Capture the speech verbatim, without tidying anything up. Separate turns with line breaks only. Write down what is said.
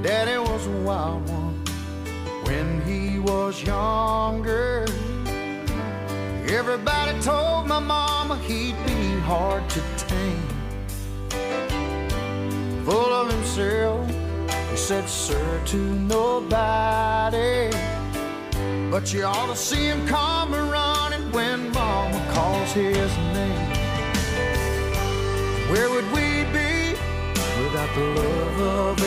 Daddy was a wild one when he was younger. Everybody told my mama he'd be hard to tame. Full of himself, he said sir to nobody. But you ought to see him come running when mama calls his name. Where would we be without the love of